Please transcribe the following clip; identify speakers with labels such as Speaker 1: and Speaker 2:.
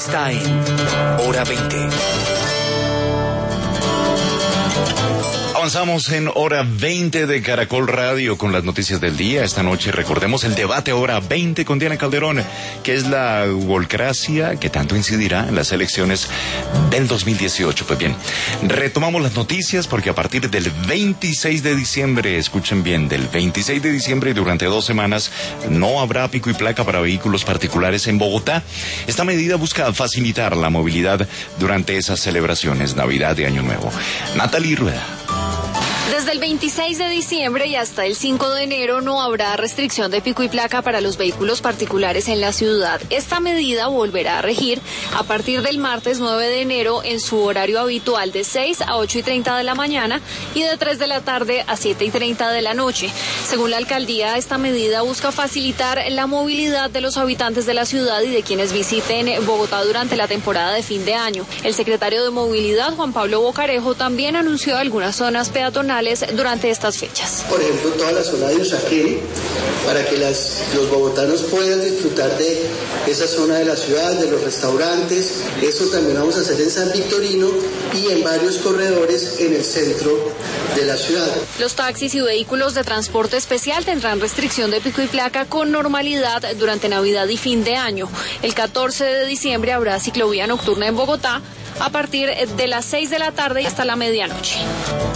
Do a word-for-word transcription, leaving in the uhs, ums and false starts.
Speaker 1: Está en Hora veinte. Avanzamos en Hora veinte de Caracol Radio con las noticias del día. Esta noche recordemos el debate Hora veinte con Diana Calderón, que es la golcracia que tanto incidirá en las elecciones del dos mil dieciocho. Pues bien, retomamos las noticias porque a partir del veintiséis de diciembre, escuchen bien, del veintiséis de diciembre y durante dos semanas no habrá pico y placa para vehículos particulares en Bogotá. Esta medida busca facilitar la movilidad durante esas celebraciones, Navidad y Año Nuevo. Natalie Rueda.
Speaker 2: Desde el veintiséis de diciembre y hasta el cinco de enero no habrá restricción de pico y placa para los vehículos particulares en la ciudad. Esta medida volverá a regir a partir del martes nueve de enero en su horario habitual de seis a ocho y treinta de la mañana y de tres de la tarde a siete y treinta de la noche. Según la alcaldía, esta medida busca facilitar la movilidad de los habitantes de la ciudad y de quienes visiten Bogotá durante la temporada de fin de año. El secretario de Movilidad, Juan Pablo Bocarejo, también anunció algunas zonas peatonales durante estas fechas.
Speaker 3: Por ejemplo, toda la zona de Usaquén, para que las, los bogotanos puedan disfrutar de esa zona de la ciudad, de los restaurantes. Eso también vamos a hacer en San Victorino y en varios corredores en el centro de la ciudad.
Speaker 2: Los taxis y vehículos de transporte especial tendrán restricción de pico y placa con normalidad durante Navidad y fin de año. El catorce de diciembre habrá ciclovía nocturna en Bogotá a partir de las seis de la tarde hasta la medianoche.